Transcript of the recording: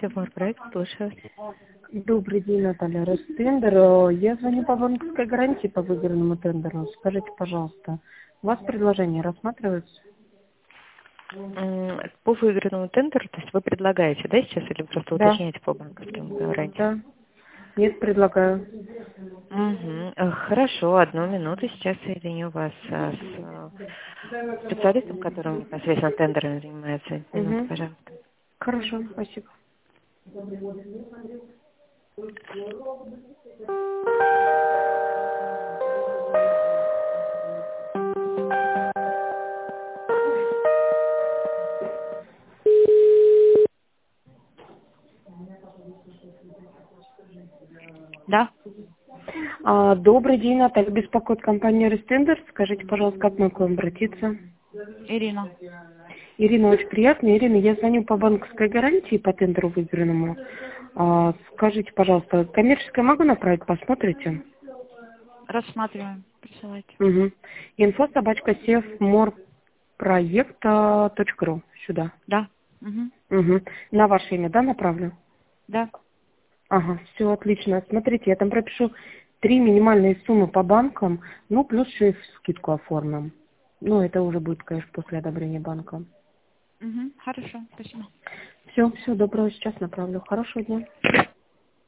Севморпроект, слушаю. Добрый день, Наталья. Ростендер. Я звоню по банковской гарантии по выигранному тендеру. Скажите, пожалуйста, у вас предложение рассматривается? По выигранному тендеру, то есть вы предлагаете, да, сейчас, или просто Да. уточняете по банковским гарантиям? Да. Нет, предлагаю. Хорошо, 1 минуту, сейчас соединю вас с специалистом, который непосредственно тендерами занимается. Минуту, Угу. пожалуйста. Хорошо, спасибо. Да, Добрый день, Наталья. Беспокоит компания Ростендер. Скажите, пожалуйста, как мне к вам обратиться? Ирина. Ирина, очень приятно. Ирина, я звоню по банковской гарантии по тендеру выигранному. Скажите, пожалуйста, коммерческое могу направить, посмотрите? Рассматриваем. Присылайте. Угу. info@sevmorproект.ру. Сюда. Да. Угу. Угу. На ваше имя, да, направлю? Да. Ага, все отлично. Смотрите, я там пропишу 3 минимальные суммы по банкам, ну, плюс еще и скидку оформим. Ну, это уже будет, конечно, после одобрения банка. Угу. Хорошо, спасибо. Все, доброго, сейчас направлю. Хорошего дня.